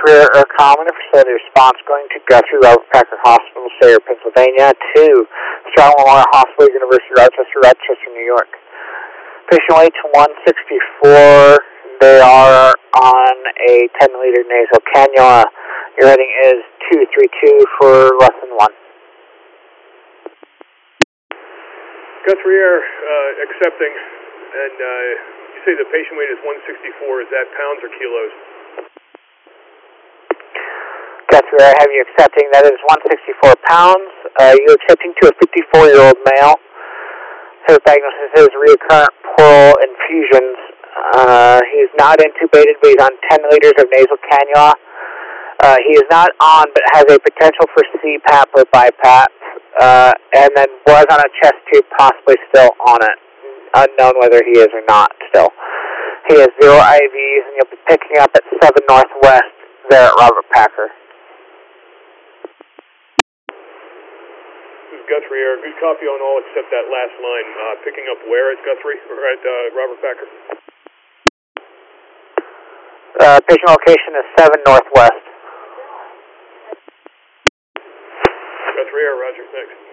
Greer Common, facility response going to Guthrie Robert Packer Hospital, Sayre, Pennsylvania, to Strong Memorial Hospital, University of Rochester, Rochester, New York. Patient weight 164. They are on a 10-liter nasal cannula. Your rating is 232 for less than 1. Guthrie Air accepting, and you say the patient weight is 164. Is that pounds or kilos? Guthrie Air, have you accepting? That is 164 pounds. You're accepting to a 54-year-old male. His diagnosis is recurrent pleural infusions. He is not intubated, but he's on 10 liters of nasal cannula. He is not on, but has a potential for CPAP or BiPAP, and then was on a chest tube, possibly still on it. Unknown whether he is or not still. He has 0 IVs, and you'll be picking up at 7 Northwest there at Robert Packer. This is Guthrie Air. Good copy on all except that last line. Picking up where at Guthrie or at Robert Packer? Patient location is 7 Northwest. Guthrie Air, roger, thanks.